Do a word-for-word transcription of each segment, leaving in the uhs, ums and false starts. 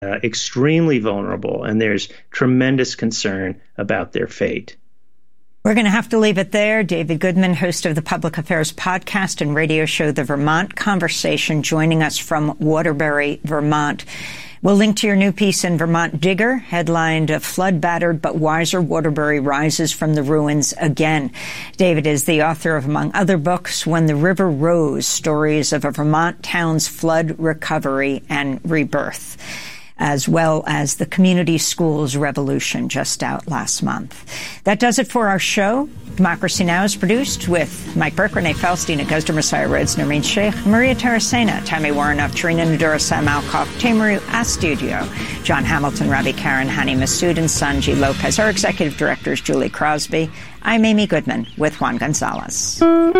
uh, extremely vulnerable, and there's tremendous concern about their fate. We're going to have to leave it there. David Goodman, host of the Public Affairs podcast and radio show The Vermont Conversation, joining us from Waterbury, Vermont. We'll link to your new piece in Vermont Digger, headlined "Flood-Battered but Wiser, Waterbury Rises from the Ruins Again." David is the author of, among other books, When the River Rose, Stories of a Vermont Town's Flood Recovery and Rebirth, as well as The Community Schools Revolution, just out last month. That does it for our show. Democracy Now! Is produced with Mike Burke, Renee Feldstein, Agustin Messiah Rhodes, Noreen Sheikh, Maria Tarasena, Tammy Warrenoff, Tarina Nadura, Sam Alcoff, Tamaru Astudio, John Hamilton, Ravi Karen, Hani Masood, and Sanji Lopez. Our executive director is Julie Crosby. I'm Amy Goodman with Juan Gonzalez.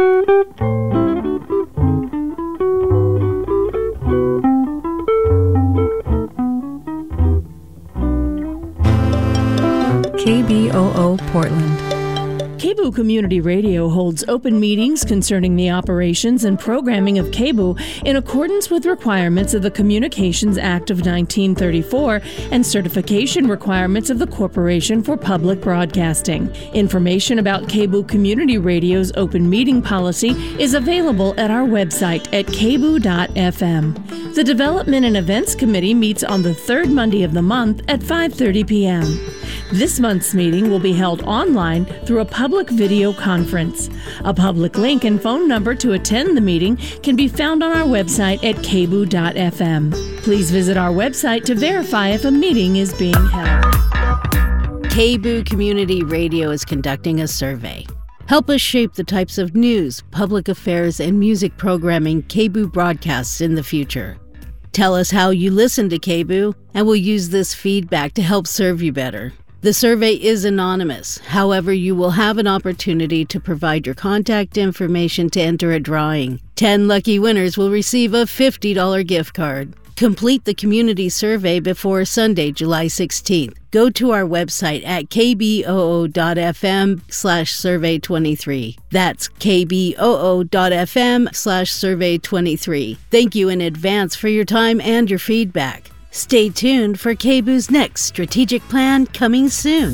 K B O O Portland. K B O O Community Radio holds open meetings concerning the operations and programming of K B O O in accordance with requirements of the Communications Act of nineteen thirty-four and certification requirements of the Corporation for Public Broadcasting. Information about K B O O Community Radio's open meeting policy is available at our website at k b o o dot f m. The Development and Events Committee meets on the third Monday of the month at five thirty p.m. This month's meeting will be held online through a public video conference. A public link and phone number to attend the meeting can be found on our website at k b o o dot f m. Please visit our website to verify if a meeting is being held. K B O O Community Radio is conducting a survey. Help us shape the types of news, public affairs, and music programming K B O O broadcasts in the future. Tell us how you listen to K B O O, and we'll use this feedback to help serve you better. The survey is anonymous. However, you will have an opportunity to provide your contact information to enter a drawing. Ten lucky winners will receive a fifty dollars gift card. Complete the community survey before Sunday, July sixteenth. Go to our website at k b o o dot f m slash survey twenty-three. That's k b o o dot f m slash survey twenty-three. Thank you in advance for your time and your feedback. Stay tuned for K B O O's next strategic plan coming soon.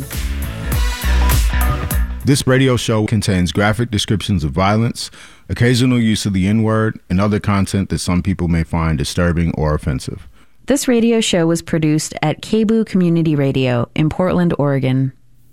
This radio show contains graphic descriptions of violence, occasional use of the N-word, and other content that some people may find disturbing or offensive. This radio show was produced at K B O O Community Radio in Portland, Oregon.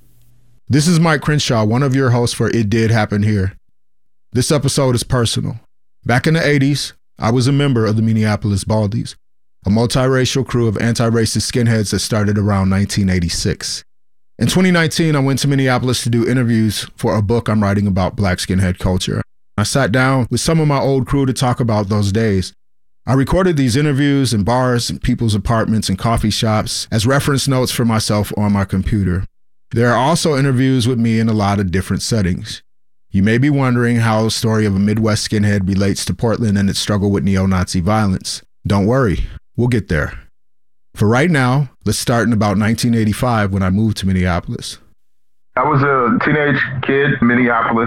This is Mike Crenshaw, one of your hosts for It Did Happen Here. This episode is personal. Back in the eighties, I was a member of the Minneapolis Baldies, a multiracial crew of anti-racist skinheads that started around nineteen eighty-six. In twenty nineteen, I went to Minneapolis to do interviews for a book I'm writing about black skinhead culture. I sat down with some of my old crew to talk about those days. I recorded these interviews in bars and people's apartments and coffee shops as reference notes for myself on my computer. There are also interviews with me in a lot of different settings. You may be wondering how the story of a Midwest skinhead relates to Portland and its struggle with neo-Nazi violence. Don't worry. We'll get there. For right now, let's start in about nineteen eighty-five when I moved to Minneapolis. I was a teenage kid in Minneapolis,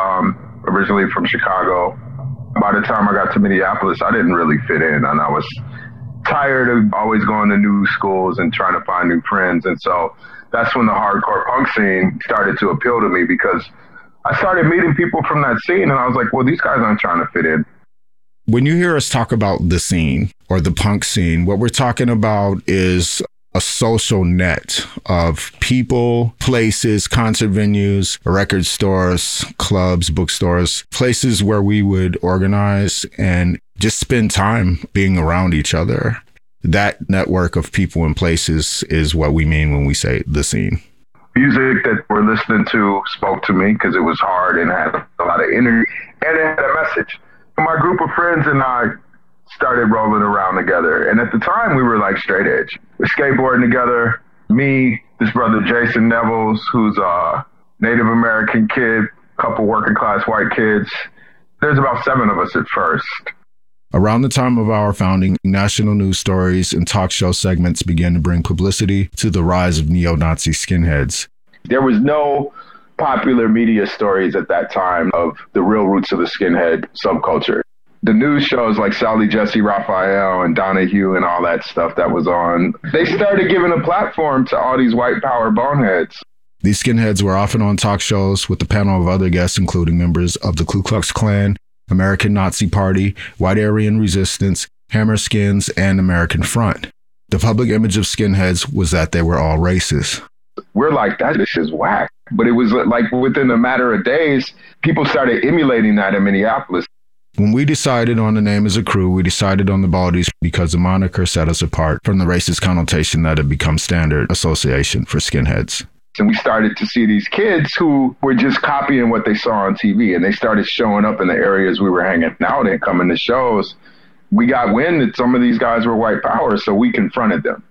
um, originally from Chicago. By the time I got to Minneapolis, I didn't really fit in, and I was tired of always going to new schools and trying to find new friends. And so that's when the hardcore punk scene started to appeal to me, because I started meeting people from that scene, and I was like, well, these guys aren't trying to fit in. When you hear us talk about the scene or the punk scene, what we're talking about is a social net of people, places, concert venues, record stores, clubs, bookstores, places where we would organize and just spend time being around each other. That network of people and places is what we mean when we say the scene. Music that we're listening to spoke to me because it was hard and had a lot of energy, and it had a message. My group of friends and I started rolling around together. And at the time, we were like straight edge. We're skateboarding together. Me, this brother Jason Nevels, who's a Native American kid, a couple working class white kids. There's about seven of us at first. Around the time of our founding, national news stories and talk show segments began to bring publicity to the rise of neo-Nazi skinheads. There was no popular media stories at that time of the real roots of the skinhead subculture. the news shows like Sally Jesse Raphael and Donahue and all that stuff that was on, they started giving a platform to all these white power boneheads. These skinheads were often on talk shows with a panel of other guests, including members of the Ku Klux Klan, American Nazi Party, White Aryan Resistance, Hammerskins, and American Front. The public image of skinheads was that they were all racist. We're like, that this is whack. But it was like within a matter of days, people started emulating that in Minneapolis. When we decided on the name as a crew, we decided on the Baldies because the moniker set us apart from the racist connotation that had become standard association for skinheads. And we started to see these kids who were just copying what they saw on T V, and they started showing up in the areas we were hanging out in, coming to shows. We got wind that some of these guys were white power, so we confronted them.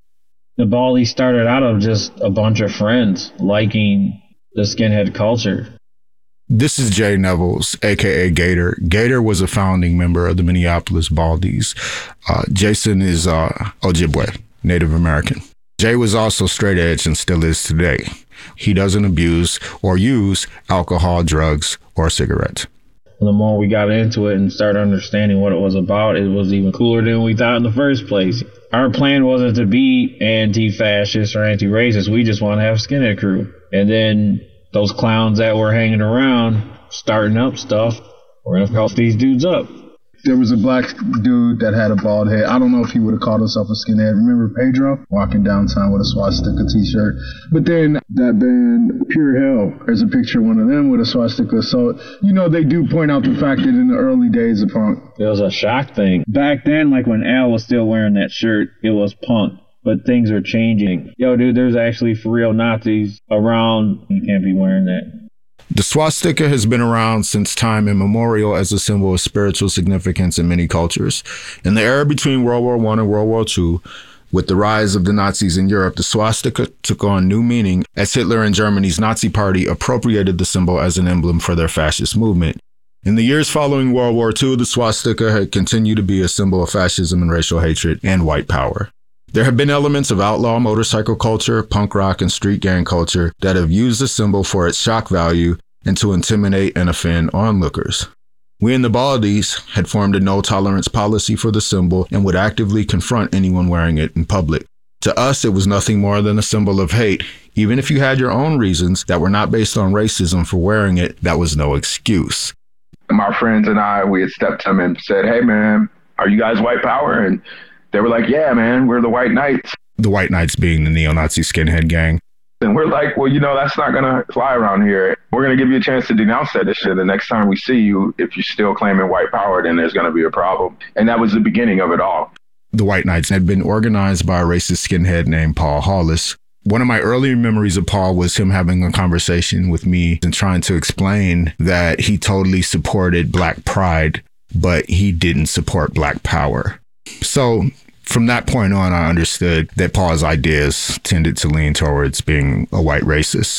The Baldies started out of just a bunch of friends liking the skinhead culture. This is Jay Nevels, a k a. Gator. Gator was a founding member of the Minneapolis Baldies. Uh, Jason is uh, Ojibwe, Native American. Jay was also straight edge and still is today. He doesn't abuse or use alcohol, drugs, or cigarettes. The more we got into it and started understanding what it was about, it was even cooler than we thought in the first place. Our plan wasn't to be anti-fascist or anti-racist. We just want to have a skinhead crew. And then those clowns that were hanging around, starting up stuff, we're going to help these dudes up. There was a black dude that had a bald head. I don't know if he would have called himself a skinhead. Remember Pedro walking downtown with a swastika t-shirt? But then that band, Pure Hell, there's a picture of one of them with a swastika. So, you know, they do point out the fact that in the early days of punk, it was a shock thing. Back then, like when Al was still wearing that shirt, it was punk. But things are changing. Yo, dude, there's actually for real Nazis around. You can't be wearing that. The swastika has been around since time immemorial as a symbol of spiritual significance in many cultures. In the era between World War One and World War Two, with the rise of the Nazis in Europe, the swastika took on new meaning as Hitler and Germany's Nazi Party appropriated the symbol as an emblem for their fascist movement. In the years following World War Two, the swastika had continued to be a symbol of fascism and racial hatred and white power. There have been elements of outlaw motorcycle culture, punk rock, and street gang culture that have used the symbol for its shock value and to intimidate and offend onlookers. We in the Baldies had formed a no-tolerance policy for the symbol and would actively confront anyone wearing it in public. To us, it was nothing more than a symbol of hate. Even if you had your own reasons that were not based on racism for wearing it, that was no excuse. My friends and I, we had stepped to them and said, hey, man, are you guys white power? And they were like, yeah, man, we're the White Knights. The White Knights being the neo-Nazi skinhead gang. And we're like, well, you know, that's not going to fly around here. We're going to give you a chance to denounce that shit. The next time we see you, if you're still claiming white power, then there's going to be a problem. And that was the beginning of it all. The White Knights had been organized by a racist skinhead named Paul Hollis. One of my earlier memories of Paul was him having a conversation with me and trying to explain that he totally supported Black pride, but he didn't support Black power. So from that point on, I understood that Paul's ideas tended to lean towards being a white racist.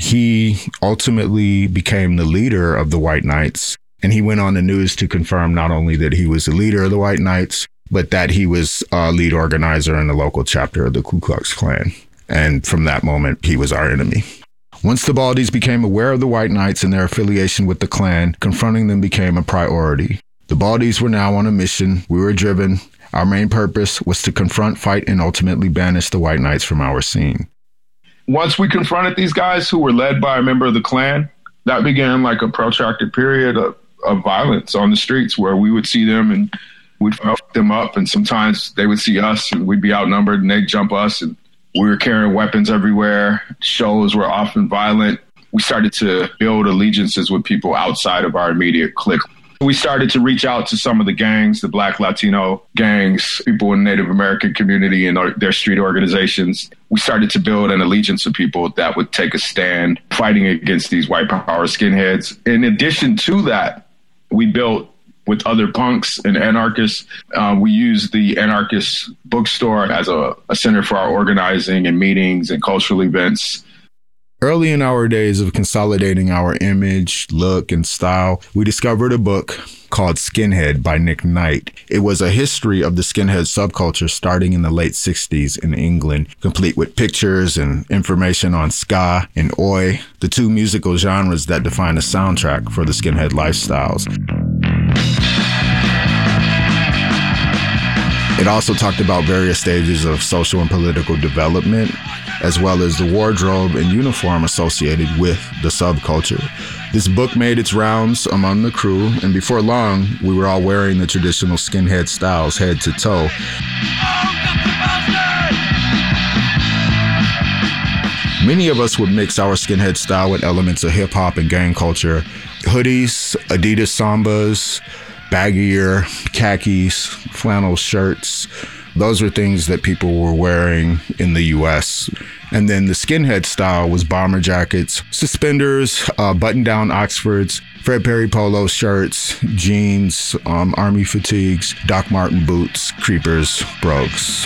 He ultimately became the leader of the White Knights, and he went on the news to confirm not only that he was the leader of the White Knights, but that he was a lead organizer in the local chapter of the Ku Klux Klan. And from that moment, he was our enemy. Once the Baldies became aware of the White Knights and their affiliation with the Klan, confronting them became a priority. The Baldies were now on a mission. We were driven. Our main purpose was to confront, fight, and ultimately banish the White Knights from our scene. Once we confronted these guys who were led by a member of the Klan, that began like a protracted period of, of violence on the streets where we would see them and we'd fuck them up. And sometimes they would see us and we'd be outnumbered and they'd jump us. And we were carrying weapons everywhere. Shows were often violent. We started to build allegiances with people outside of our immediate clique. We started to reach out to some of the gangs, the Black Latino gangs, people in the Native American community and their street organizations. We started to build an allegiance of people that would take a stand fighting against these white power skinheads. In addition to that, we built with other punks and anarchists. Uh, we used the anarchist bookstore as a, a center for our organizing and meetings and cultural events. Early in our days of consolidating our image, look, and style, we discovered a book called Skinhead by Nick Knight. It was a history of the skinhead subculture starting in the late sixties in England, complete with pictures and information on ska and oi, the two musical genres that define the soundtrack for the skinhead lifestyles. It also talked about various stages of social and political development, as well as the wardrobe and uniform associated with the subculture. This book made its rounds among the crew, and before long, we were all wearing the traditional skinhead styles head to toe. Many of us would mix our skinhead style with elements of hip-hop and gang culture. Hoodies, Adidas Sambas, baggier, khakis, flannel shirts. Those were things that people were wearing in the U S. And then the skinhead style was bomber jackets, suspenders, uh, button-down Oxfords, Fred Perry polo shirts, jeans, um, army fatigues, Doc Marten boots, creepers, brogues.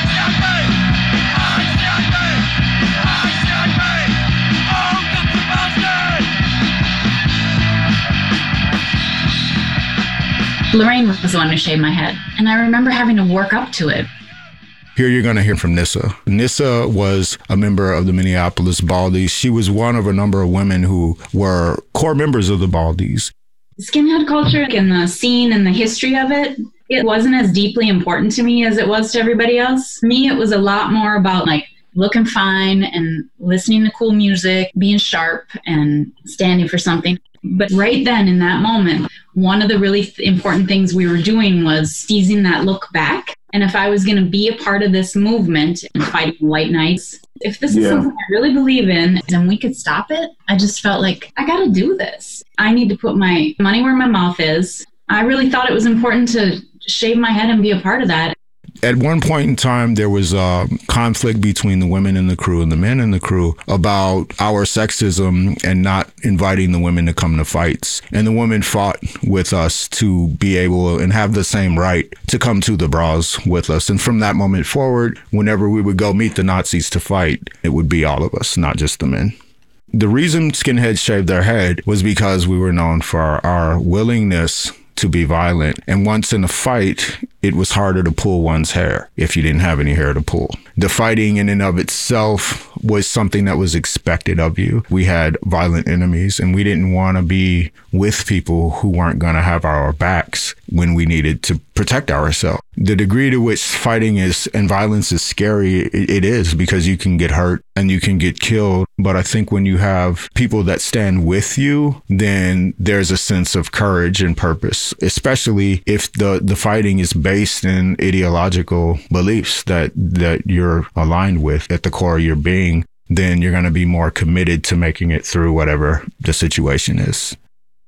Lorraine was the one who shaved my head, and I remember having to work up to it. Here you're going to hear from Nissa. Nissa was a member of the Minneapolis Baldies. She was one of a number of women who were core members of the Baldies. Skinhead culture and the scene and the history of it, it wasn't as deeply important to me as it was to everybody else. For me, it was a lot more about like looking fine and listening to cool music, being sharp and standing for something. But right then, in that moment, one of the really th- important things we were doing was seizing that look back. And if I was going to be a part of this movement and fighting white knights, if this is yeah. something I really believe in and we could stop it, I just felt like I got to do this. I need to put my money where my mouth is. I really thought it was important to shave my head and be a part of that. At one point in time, there was a conflict between the women in the crew and the men in the crew about our sexism and not inviting the women to come to fights. And the women fought with us to be able and have the same right to come to the bras with us. And from that moment forward, whenever we would go meet the Nazis to fight, it would be all of us, not just the men. The reason skinheads shaved their head was because we were known for our willingness to be violent. And once in a fight, it was harder to pull one's hair if you didn't have any hair to pull. The fighting in and of itself was something that was expected of you. We had violent enemies, and we didn't want to be with people who weren't going to have our backs when we needed to protect ourselves. The degree to which fighting is and violence is scary, it, it is, because you can get hurt and you can get killed. But I think when you have people that stand with you, then there's a sense of courage and purpose, especially if the, the fighting is based in ideological beliefs that, that you're aligned with at the core of your being. Then you're going to be more committed to making it through whatever the situation is.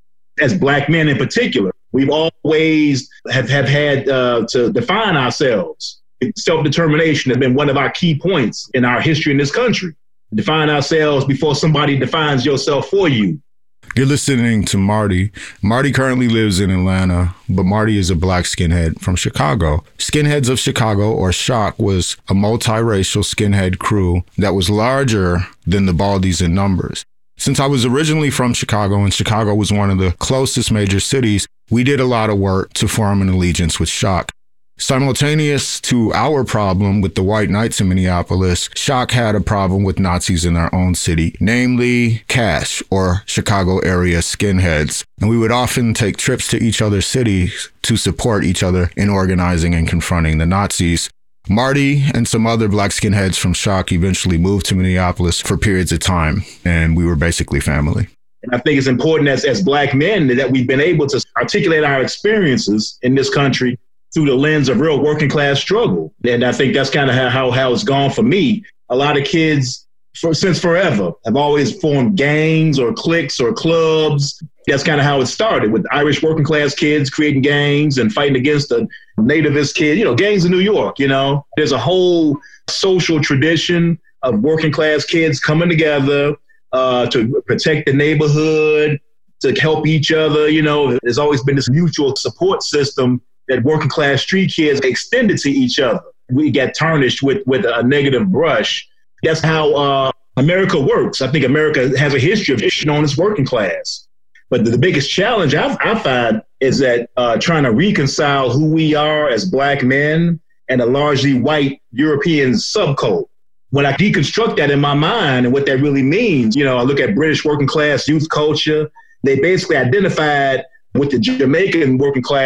As Black men in particular, we've always have, have had uh, to define ourselves. Self-determination has been one of our key points in our history in this country. Define ourselves before somebody defines yourself for you. You're listening to Marty. Marty currently lives in Atlanta, but Marty is a Black skinhead from Chicago. Skinheads of Chicago, or Shock, was a multiracial skinhead crew that was larger than the Baldies in numbers. Since I was originally from Chicago, and Chicago was one of the closest major cities, we did a lot of work to form an allegiance with Shock. Simultaneous to our problem with the white knights in Minneapolis, Shock had a problem with Nazis in our own city, namely Cash, or Chicago area skinheads. And we would often take trips to each other's cities to support each other in organizing and confronting the Nazis. Marty and some other Black skinheads from Shock eventually moved to Minneapolis for periods of time, and we were basically family. And I think it's important as, as Black men that we've been able to articulate our experiences in this country through the lens of real working class struggle. And I think that's kind of how, how it's gone for me. A lot of kids for, since forever have always formed gangs or cliques or clubs. That's kind of how it started, with Irish working class kids creating gangs and fighting against the nativist kid, you know, gangs in New York, you know. There's a whole social tradition of working class kids coming together uh, to protect the neighborhood, to help each other. You know, there's always been this mutual support system that working class street kids extended to each other. We get tarnished with, with a negative brush. That's how uh, America works. I think America has a history of being known as working class. But the, the biggest challenge I've, I find is that uh, trying to reconcile who we are as Black men and a largely white European subculture. When I deconstruct that in my mind and what that really means, you know, I look at British working class youth culture. They basically identified with the Jamaican working class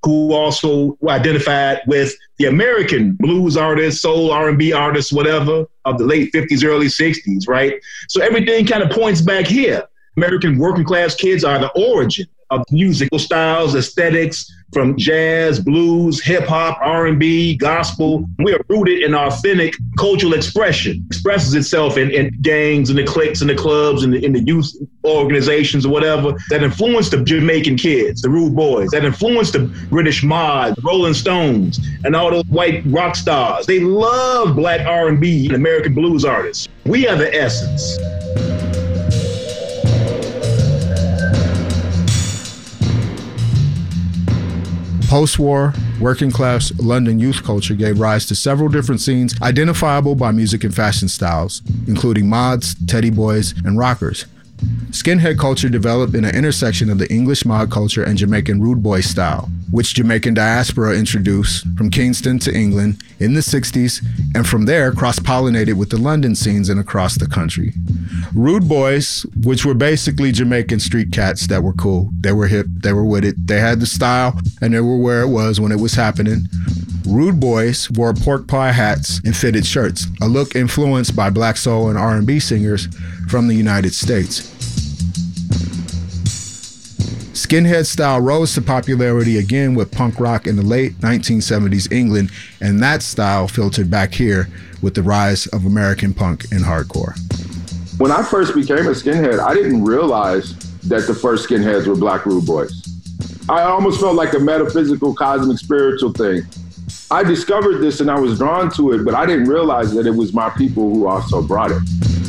who also identified with the American blues artists, soul, R and B artists, whatever, of the late fifties, early sixties, right? So everything kind of points back here. American working class kids are the origin of musical styles, aesthetics, from jazz, blues, hip hop, R and B, gospel. We are rooted in authentic cultural expression. Expresses itself in, in gangs and the cliques and the clubs and the, in the youth organizations or whatever that influenced the Jamaican kids, the Rude Boys, that influenced the British Mod, the Rolling Stones, and all those white rock stars. They love black R and B and American blues artists. We are the essence. Post-war, working-class London youth culture gave rise to several different scenes identifiable by music and fashion styles, including mods, teddy boys, and rockers. Skinhead culture developed in an intersection of the English mod culture and Jamaican rude boy style, which Jamaican diaspora introduced from Kingston to England in the sixties, and from there cross-pollinated with the London scenes and across the country. Rude boys, which were basically Jamaican street cats that were cool, they were hip, they were with it, they had the style, and they were where it was when it was happening. Rude boys wore pork pie hats and fitted shirts, a look influenced by black soul and R and B singers from the United States. Skinhead style rose to popularity again with punk rock in the late nineteen seventies England, and that style filtered back here with the rise of American punk and hardcore. When I first became a skinhead, I didn't realize that the first skinheads were black rude boys. I almost felt like a metaphysical, cosmic, spiritual thing. I discovered this and I was drawn to it, but I didn't realize that it was my people who also brought it.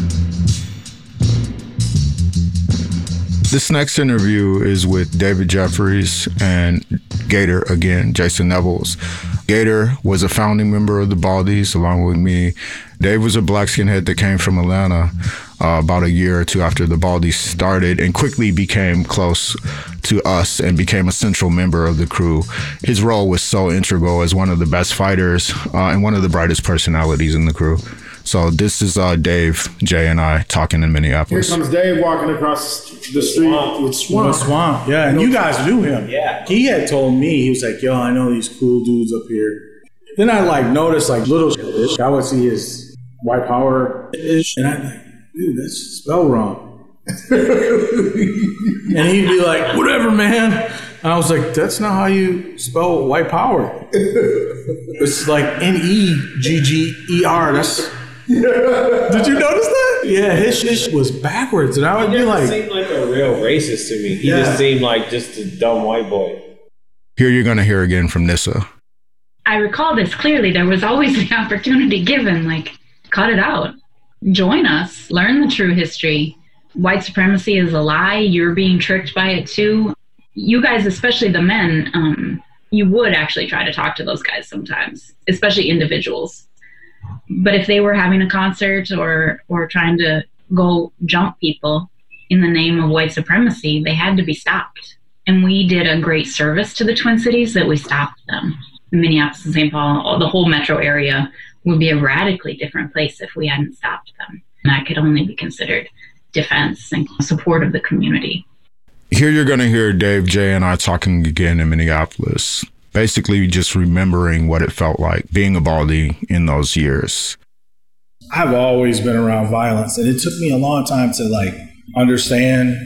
This next interview is with David Jeffries and Gator again, Jason Nevels. Gator was a founding member of the Baldies along with me. Dave was a black skinhead that came from Atlanta uh, about a year or two after the Baldies started and quickly became close to us and became a central member of the crew. His role was so integral as one of the best fighters uh, and one of the brightest personalities in the crew. So this is uh, Dave, Jay, and I talking in Minneapolis. Here comes Dave walking across the street Swamp. with Swamp. With Swamp, yeah. And you guys knew him. Yeah. He had told me, he was like, yo, I know these cool dudes up here. Then I like noticed like little shit. I would see his white power-ish, and I'm like, dude, that's spelled wrong. And he'd be like, whatever, man. And I was like, that's not how you spell white power. It's like N E G G E R. That's... Did you notice that? Yeah, his shit was backwards, and I would he be like, seemed like a real racist to me. He yeah. just seemed like just a dumb white boy. Here you're going to hear again from Nissa. I recall this clearly. There was always the opportunity given, like, cut it out. Join us. Learn the true history. White supremacy is a lie. You're being tricked by it too. You guys, especially the men, um, you would actually try to talk to those guys sometimes, especially individuals. But if they were having a concert or or trying to go jump people in the name of white supremacy, they had to be stopped. And we did a great service to the Twin Cities that we stopped them. Minneapolis and Saint Paul, the whole metro area would be a radically different place if we hadn't stopped them. And that could only be considered defense and support of the community. Here you're going to hear Dave, Jay, and I talking again in Minneapolis. Basically just remembering what it felt like being a Baldy in those years. I've always been around violence, and it took me a long time to like understand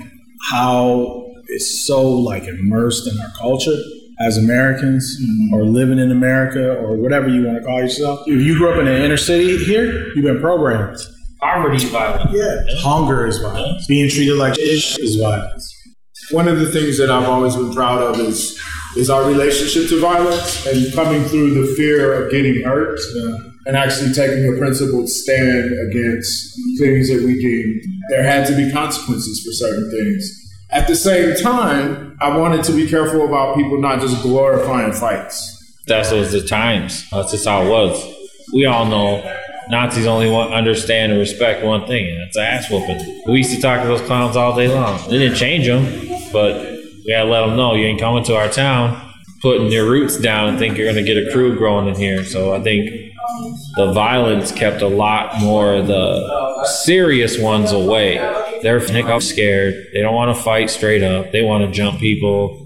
how it's so like immersed in our culture as Americans, mm-hmm. or living in America, or whatever you want to call yourself. If you grew up in the inner city here, you've been programmed. Poverty is violence. Yeah. Hunger is violence. Being treated like shit is violence. One of the things that I've always been proud of is is our relationship to violence and coming through the fear of getting hurt, yeah. and actually taking a principled stand against things that we deem there had to be consequences for certain things. At the same time, I wanted to be careful about people not just glorifying fights. That's was the times. That's just how it was. We all know Nazis only want understand and respect one thing, and that's ass whooping. We used to talk to those clowns all day long. It didn't change them, but we gotta let them know you ain't coming to our town, putting your roots down and think you're gonna get a crew growing in here. So I think the violence kept a lot more of the serious ones away. They're scared. They don't want to fight straight up. They want to jump people.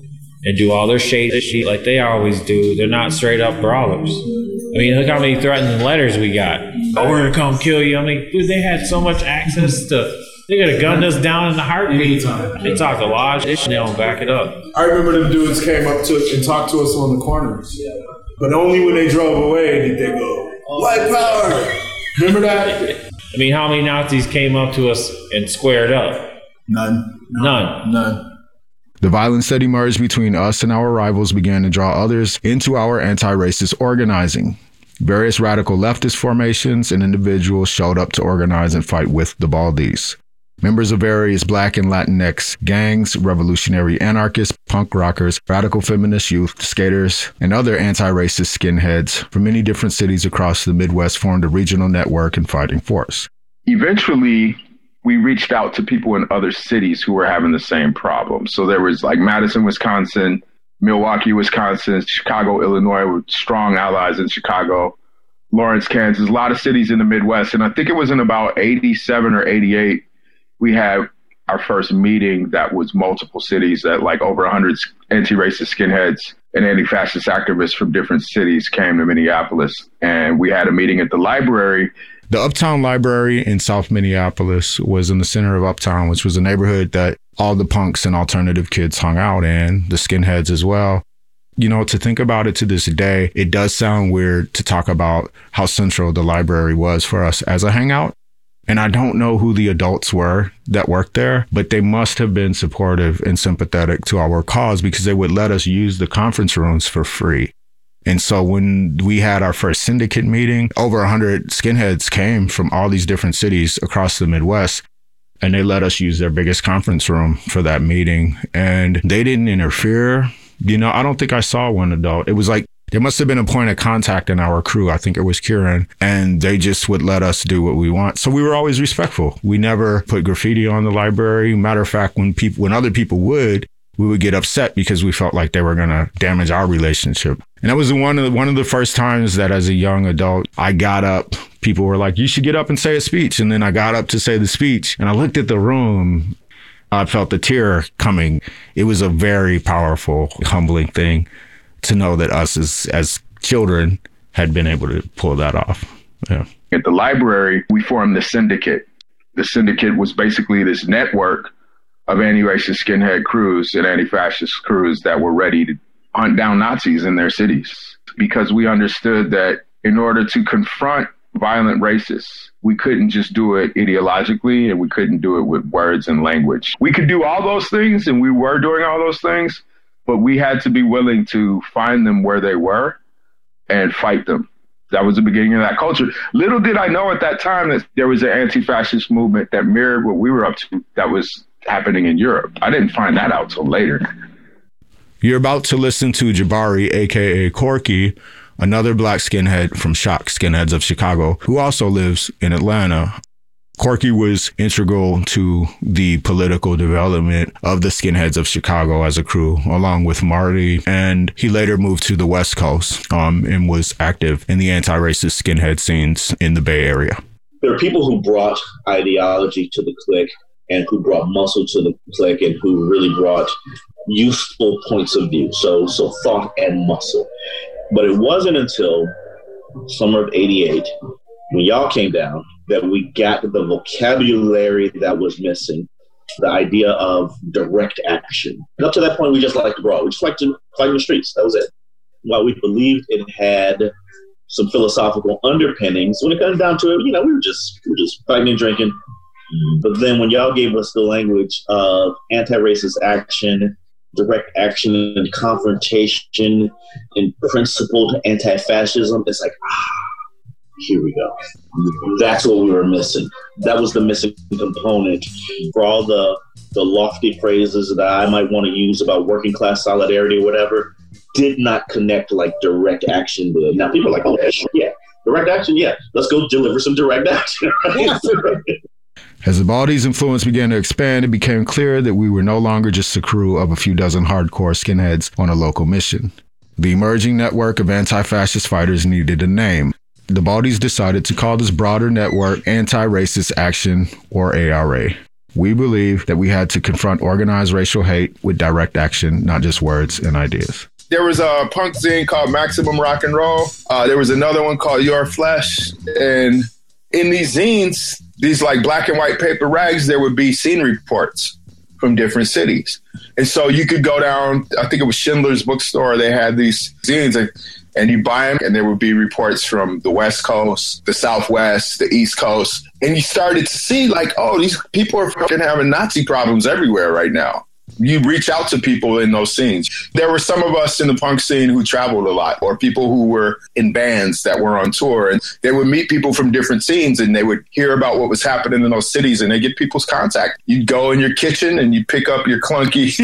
and do all their shady shit like they always do. They're not straight up brawlers. I mean, look how many threatening letters we got. Oh, we're gonna come kill you. I mean, dude, they had so much access to. They could have gunned us down in the heartbeat. They talked a lot of shit. They don't back it up. I remember them dudes came up to and talked to us on the corners, but only when they drove away did they go white power. Remember that? I mean, how many Nazis came up to us and squared up? None. None. None. The violence that emerged between us and our rivals began to draw others into our anti-racist organizing. Various radical leftist formations and individuals showed up to organize and fight with the Baldies. Members of various Black and Latinx gangs, revolutionary anarchists, punk rockers, radical feminist youth, skaters, and other anti-racist skinheads from many different cities across the Midwest formed a regional network and fighting force. Eventually, we reached out to people in other cities who were having the same problem. So there was like Madison, Wisconsin, Milwaukee, Wisconsin, Chicago, Illinois, with strong allies in Chicago, Lawrence, Kansas, a lot of cities in the Midwest. And I think it was in about eighty-seven or eighty-eight, we had our first meeting that was multiple cities, that like over one hundred anti-racist skinheads and anti-fascist activists from different cities came to Minneapolis. And we had a meeting at the library. The Uptown Library in South Minneapolis was in the center of Uptown, which was a neighborhood that all the punks and alternative kids hung out in, the skinheads as well. You know, to think about it to this day, it does sound weird to talk about how central the library was for us as a hangout. And I don't know who the adults were that worked there, but they must have been supportive and sympathetic to our cause because they would let us use the conference rooms for free. And so when we had our first syndicate meeting, over one hundred skinheads came from all these different cities across the Midwest, and they let us use their biggest conference room for that meeting. And they didn't interfere. You know, I don't think I saw one adult. It was like there must have been a point of contact in our crew. I think it was Kieran, and they just would let us do what we want. So we were always respectful. We never put graffiti on the library. Matter of fact, when people, when other people would, we would get upset because we felt like they were going to damage our relationship. And that was one of the, one of the first times that as a young adult, I got up. People were like, you should get up and say a speech. And then I got up to say the speech and I looked at the room. I felt the tear coming. It was a very powerful, humbling thing to know that us as, as children had been able to pull that off. Yeah. At the library, we formed the syndicate. The syndicate was basically this network of anti-racist skinhead crews and anti-fascist crews that were ready to hunt down Nazis in their cities, because we understood that in order to confront violent racists, we couldn't just do it ideologically and we couldn't do it with words and language. We could do all those things, and we were doing all those things, but we had to be willing to find them where they were and fight them. That was the beginning of that culture. Little did I know at that time that there was an anti-fascist movement that mirrored what we were up to that was happening in Europe. I didn't find that out till later. You're about to listen to Jabari, a k a. Corky, another black skinhead from Shock Skinheads of Chicago, who also lives in Atlanta. Corky was integral to the political development of the Skinheads of Chicago as a crew, along with Marty, and he later moved to the West Coast um, and was active in the anti-racist skinhead scenes in the Bay Area. There are people who brought ideology to the clique and who brought muscle to the clique and who really brought useful points of view, so so thought and muscle. But it wasn't until summer of eighty-eight, when y'all came down, that we got the vocabulary that was missing, the idea of direct action. And up to that point, we just liked to brawl. We just liked to fight in the streets. That was it. While we believed it had some philosophical underpinnings, when it comes down to it, you know, we were just we were just fighting and drinking. But then when y'all gave us the language of anti-racist action, direct action and confrontation and principled anti-fascism, it's like, ah, here we go. That's what we were missing. That was the missing component for all the, the lofty phrases that I might want to use about working class solidarity or whatever, did not connect like direct action did. Now people are like, oh, yeah, direct action, yeah, let's go deliver some direct action. Right? As the Baldies' influence began to expand, it became clear that we were no longer just a crew of a few dozen hardcore skinheads on a local mission. The emerging network of anti-fascist fighters needed a name. The Baldies decided to call this broader network Anti-Racist Action, or A R A. We believe that we had to confront organized racial hate with direct action, not just words and ideas. There was a punk zine called Maximum Rock and Roll. Uh, there was another one called Your Flesh. And in these zines, these like black and white paper rags, there would be scene reports from different cities. And so you could go down, I think it was Schindler's Bookstore. They had these zines and, and you buy them and there would be reports from the West Coast, the Southwest, the East Coast. And you started to see like, oh, these people are fucking having Nazi problems everywhere right now. You reach out to people in those scenes. There were some of us in the punk scene who traveled a lot, or people who were in bands that were on tour, and they would meet people from different scenes and they would hear about what was happening in those cities and they get people's contact. You'd go in your kitchen and you pick up your clunky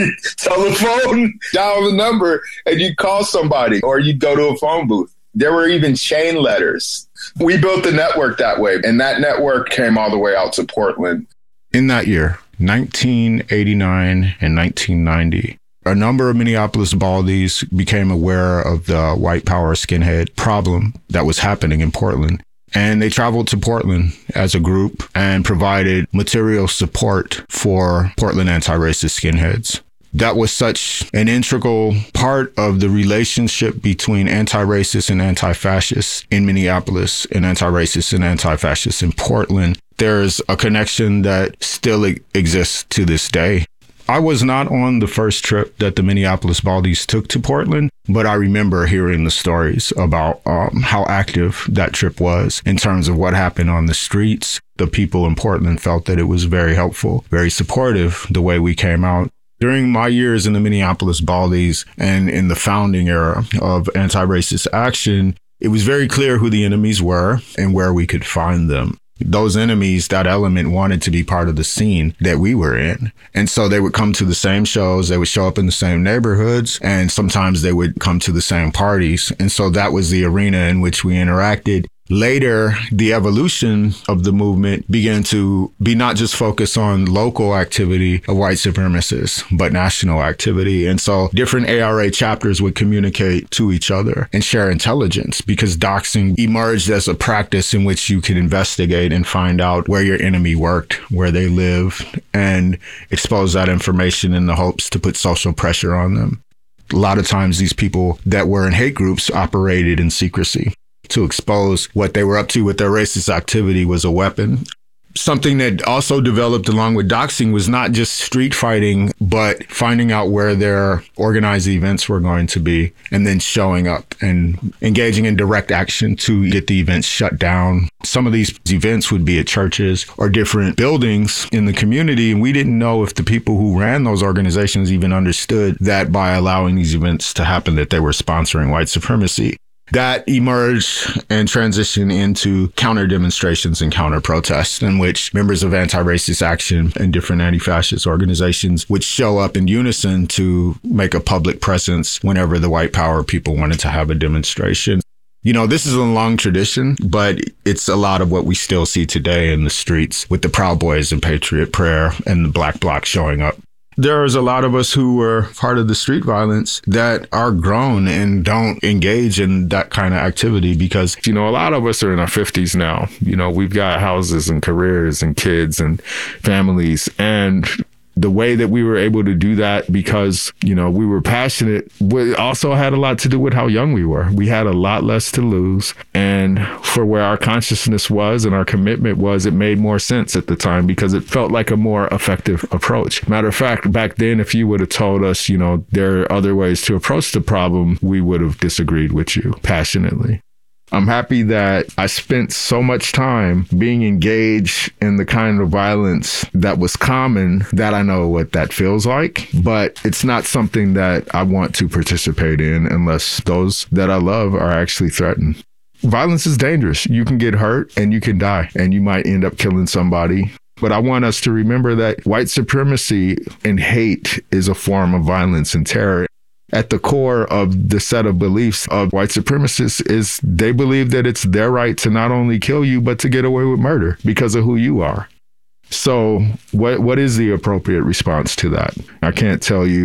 telephone, dial the number, and you'd call somebody, or you'd go to a phone booth. There were even chain letters. We built the network that way, and that network came all the way out to Portland. In that year, nineteen eighty-nine and nineteen ninety, a number of Minneapolis baldies became aware of the white power skinhead problem that was happening in Portland. And they traveled to Portland as a group and provided material support for Portland anti-racist skinheads. That was such an integral part of the relationship between anti-racists and anti-fascists in Minneapolis and anti-racists and anti-fascists in Portland. There's a connection that still exists to this day. I was not on the first trip that the Minneapolis Baldies took to Portland, but I remember hearing the stories about um, how active that trip was in terms of what happened on the streets. The people in Portland felt that it was very helpful, very supportive, the way we came out. During my years in the Minneapolis Baldies and in the founding era of anti-racist action, it was very clear who the enemies were and where we could find them. Those enemies, that element wanted to be part of the scene that we were in. And so they would come to the same shows, they would show up in the same neighborhoods, and sometimes they would come to the same parties. And so that was the arena in which we interacted. Later, the evolution of the movement began to be not just focused on local activity of white supremacists, but national activity. And so different A R A chapters would communicate to each other and share intelligence, because doxing emerged as a practice in which you could investigate and find out where your enemy worked, where they lived, and expose that information in the hopes to put social pressure on them. A lot of times these people that were in hate groups operated in secrecy. To expose what they were up to with their racist activity was a weapon. Something that also developed along with doxing was not just street fighting, but finding out where their organized events were going to be and then showing up and engaging in direct action to get the events shut down. Some of these events would be at churches or different buildings in the community, and we didn't know if the people who ran those organizations even understood that by allowing these events to happen, that they were sponsoring white supremacy. That emerged and transitioned into counter demonstrations and counter protests, in which members of anti-racist action and different anti-fascist organizations would show up in unison to make a public presence whenever the white power people wanted to have a demonstration. You know, this is a long tradition, but it's a lot of what we still see today in the streets with the Proud Boys and Patriot Prayer and the Black Bloc showing up. There's a lot of us who were part of the street violence that are grown and don't engage in that kind of activity because, you know, a lot of us are in our fifties now. You know, we've got houses and careers and kids and families. And the way that we were able to do that because, you know, we were passionate, it also had a lot to do with how young we were. We had a lot less to lose. And for where our consciousness was and our commitment was, it made more sense at the time because it felt like a more effective approach. Matter of fact, back then, if you would have told us, you know, there are other ways to approach the problem, we would have disagreed with you passionately. I'm happy that I spent so much time being engaged in the kind of violence that was common that I know what that feels like, but it's not something that I want to participate in unless those that I love are actually threatened. Violence is dangerous. You can get hurt and you can die and you might end up killing somebody. But I want us to remember that white supremacy and hate is a form of violence and terror. At the core of the set of beliefs of white supremacists is they believe that it's their right to not only kill you, but to get away with murder because of who you are. So what what is the appropriate response to that? I can't tell you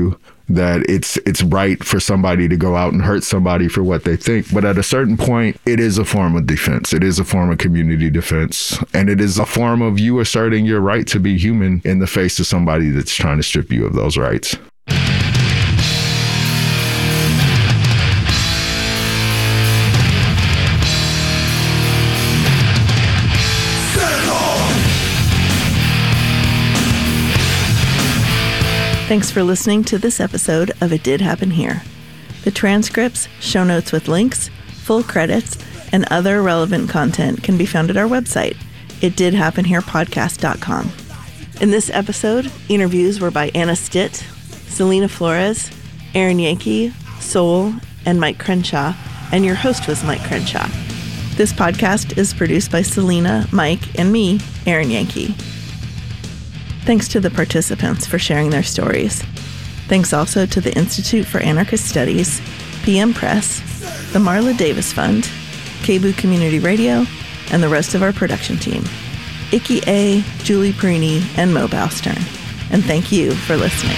that it's it's right for somebody to go out and hurt somebody for what they think. But at a certain point, it is a form of defense. It is a form of community defense. And it is a form of you asserting your right to be human in the face of somebody that's trying to strip you of those rights. Thanks for listening to this episode of It Did Happen Here. The transcripts, show notes with links, full credits, and other relevant content can be found at our website, it did happen here podcast dot com. In this episode, interviews were by Anna Stitt, Selena Flores, Aaron Yankee, Soul, and Mike Crenshaw, and your host was Mike Crenshaw. This podcast is produced by Selena, Mike, and me, Aaron Yankee. Thanks to the participants for sharing their stories. Thanks also to the Institute for Anarchist Studies, P M Press, the Marla Davis Fund, K B O O Community Radio, and the rest of our production team, Icky A., Julie Perini, and Mo Baustern. And thank you for listening.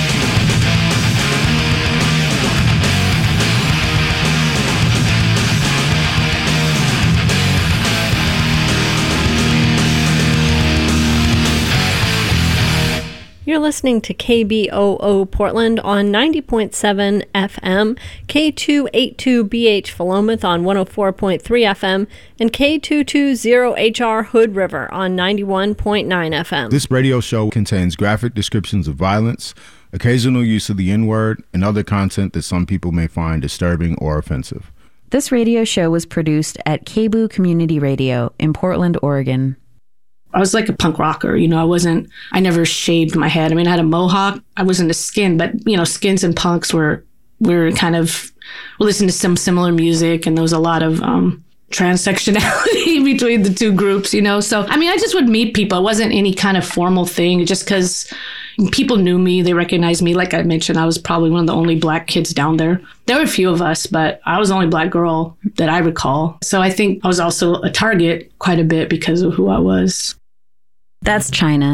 You're listening to K B O O Portland on ninety point seven F M, K two eighty-two B H Philomath on one oh four point three F M, and K two twenty H R Hood River on ninety-one point nine F M. This radio show contains graphic descriptions of violence, occasional use of the N-word, and other content that some people may find disturbing or offensive. This radio show was produced at K B O O Community Radio in Portland, Oregon. I was like a punk rocker, you know, I wasn't, I never shaved my head. I mean, I had a mohawk. I wasn't a skin, but, you know, skins and punks were, were kind of, we listened to some similar music, and there was a lot of um, transsectionality between the two groups, you know. So, I mean, I just would meet people. It wasn't any kind of formal thing, just because people knew me, they recognized me. Like I mentioned, I was probably one of the only black kids down there. There were a few of us, but I was the only black girl that I recall. So I think I was also a target quite a bit because of who I was. That's China.